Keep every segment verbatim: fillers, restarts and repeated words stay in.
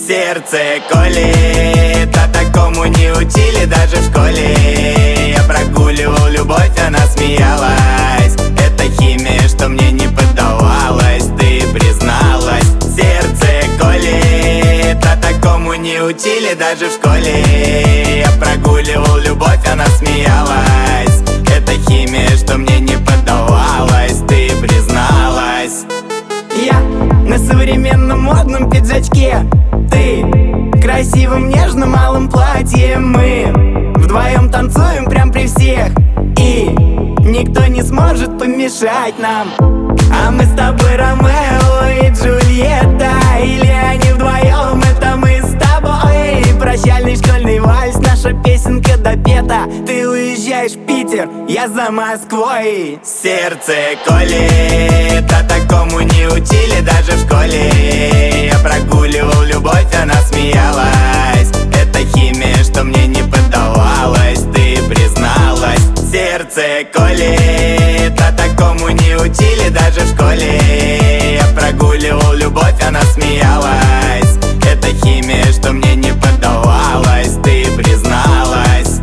Сердце колет, а такому не учили даже в школе. Я прогуливал любовь, она смеялась. Это химия, что мне не поддавалась. Ты призналась. Сердце колет, а такому не учили даже в школе. Я прогуливал любовь, она смеялась. Это химия, что мне не поддавалась. Ты призналась. Я на современном модном пиджачке, ты красивым нежным малым платьем. Мы вдвоем танцуем прям при всех, и никто не сможет помешать нам. А мы с тобой Ромео и Джульетта, или они вдвоем, это мы с тобой. Прощальный школьный вальс, наша песенка допета. Ты уезжаешь в Питер, я за Москвой. Сердце колет, а такому не учили даже в школе. Я прогуливал любовь, она смеялась. Это химия, что мне не поддавалась. Ты призналась. Сердце колет, а такому не учили даже в школе. Я прогуливал любовь, она смеялась. Это химия, что мне не поддавалась. Ты призналась.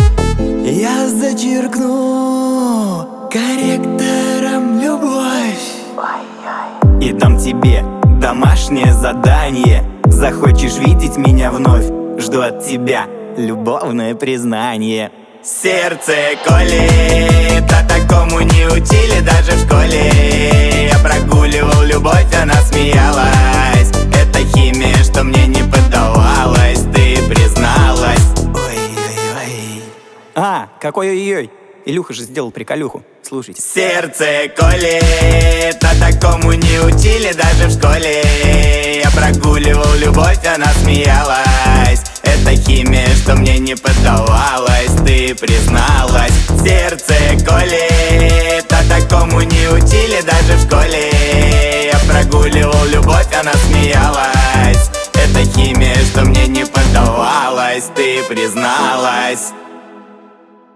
Я зачеркну корректором любовь И дам тебе домашнее задание. Захочешь видеть меня вновь, жду от тебя любовное признание. Сердце колет, а такому не учили даже в школе. Я прогуливал любовь, она смеялась. Это химия, что мне не поддавалась. Ты призналась. Ой-ой-ой. А, какой ой-ой. Илюха же сделал приколюху. Слушайте. Сердце колет, а такому не учили даже в школе. Я прогуливал любовь, она смеялась. Это химия, что мне не поддавалась. Ты призналась. Сердце колет, а такому не учили даже в школе. Я прогуливал любовь, она смеялась. Это химия, что мне не поддавалась. Ты призналась.